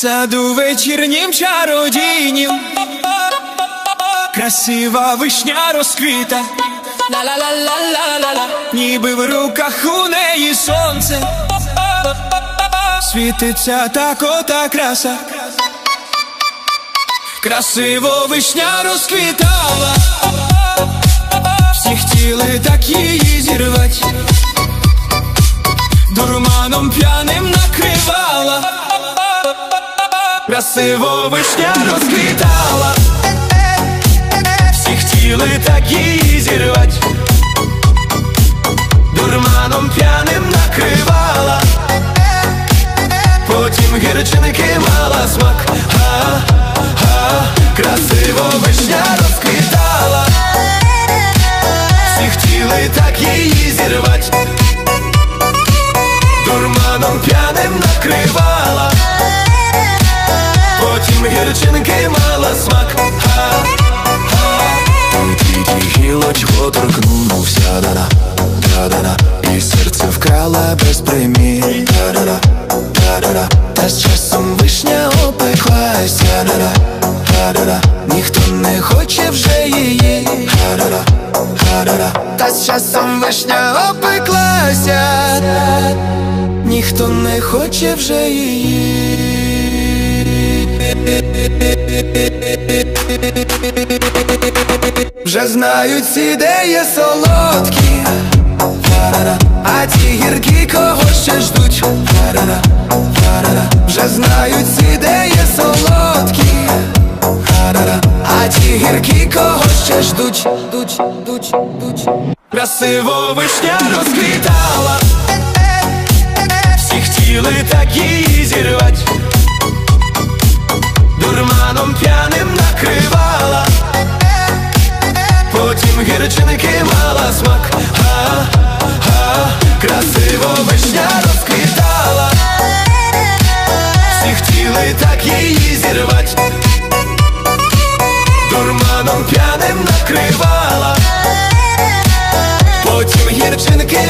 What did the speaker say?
саду вечірнім чародійнім красива вишня розквіта, ла-ла-ла-ла-ла-ла, ніби в руках у неї сонце, світиться так ота краса. Красиво вишня розквітала, всі хотіли так її зірвать, дурманом п'яним накривала. Красиво вишня розквітала, всі хотіли так її зірвать, дурманом п'яним накривала. Потім гірчинки мала смак. Красиво вишня розквітала, всі хотіли так її зірвать, дурманом п'яним накривала. Потім гірчинки мала смак. Тільки гілочку торкнувся, да-да, да-да-да, і серце вкрала без примір, да-да-да, да-да-да. Та з часом вишня опеклася, да-да, да-да-да, ніхто не хоче вже її, да-да-да, да-да-да. Та з часом вишня опеклася, ніхто не хоче вже її. Вже знають всі, де є солодкі, а ті гіркі кого ще ждуть. Вже знають всі, де є солодкі, а ті гіркі кого ще ждуть. Красиво вишня розквітала, всі хотіли так її зірвать, дурманом п'яним накривала. Потім гірчинки мала смак. Красиво вишня розквітала, всі хотіли так її зірвать, дурманом п'яним накривала. Потім гірчинки